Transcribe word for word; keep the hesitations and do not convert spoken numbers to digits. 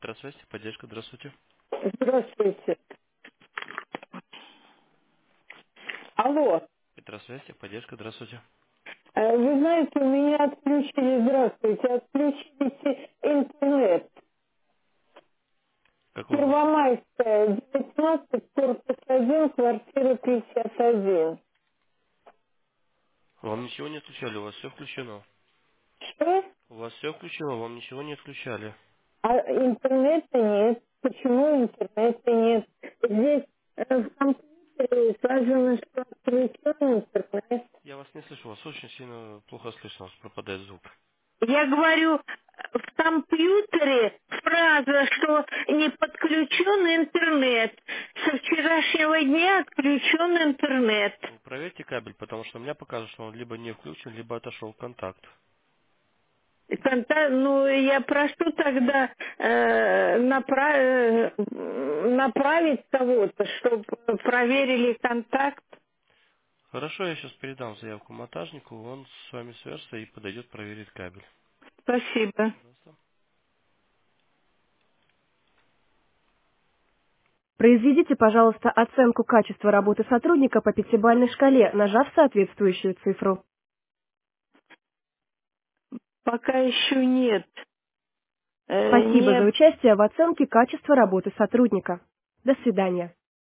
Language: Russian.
Петросвязь, поддержка, здравствуйте. Здравствуйте. Алло. Петросвязь, поддержка, здравствуйте. Э, Вы знаете, у меня отключили, здравствуйте, отключили те- интернет. Какой у вас? Первомайская, девятнадцать, корпус один, квартира пятьдесят один. Вам ничего не отключали, у вас все включено. Что? У вас все включено, вам ничего не отключали. А интернета нет. Почему интернета нет? Здесь э, в компьютере сказано, что отключен интернет. Я вас не слышу, вас очень сильно плохо слышно, у вас пропадает звук. Я говорю, в компьютере фраза, что не подключен интернет. Со вчерашнего дня отключен интернет. Вы проверьте кабель, потому что у меня показывает, что он либо не включен, либо отошел в контакт. Конта- Ну, я прошу тогда э, напра- э, направить кого-то, чтобы проверили контакт. Хорошо, я сейчас передам заявку монтажнику, он с вами свяжется и подойдет проверить кабель. Спасибо. Пожалуйста. Произведите, пожалуйста, оценку качества работы сотрудника по пятибалльной шкале, нажав соответствующую цифру. Пока еще нет. Э, Спасибо за нет. участие в оценке качества работы сотрудника. До свидания.